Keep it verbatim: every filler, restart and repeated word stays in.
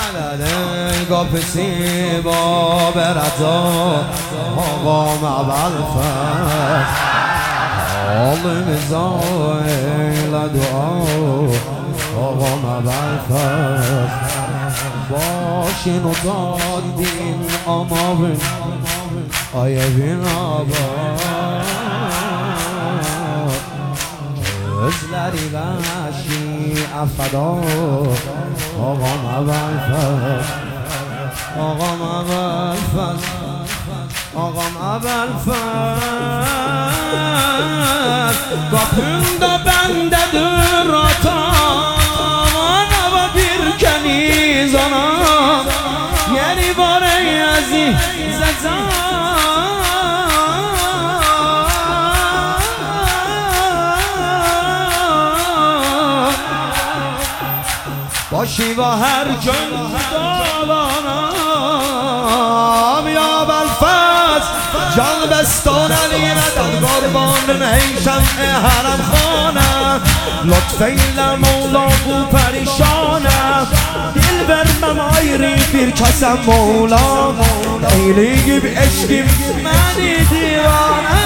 گاپسی با برزا آقا مبلفت حال مزایل دعا آقا مبلفت باشین و دادین آمابین آیه بین آبا gözleri vahşi affada ağam Əbəlfəz ağam Əbəlfəz ağam Əbəlfəz qapında bendedir atam ana bir keniz anam yeri var ey aziz azam باشی و هر جن دالانم یا بلفز جان بستان علی مدد قربان نیشم حرم خانم لطف ایل مولا بو پریشانم دل برمم آیری bir کسم مولا ایلی gibi eşkim منی دیوانم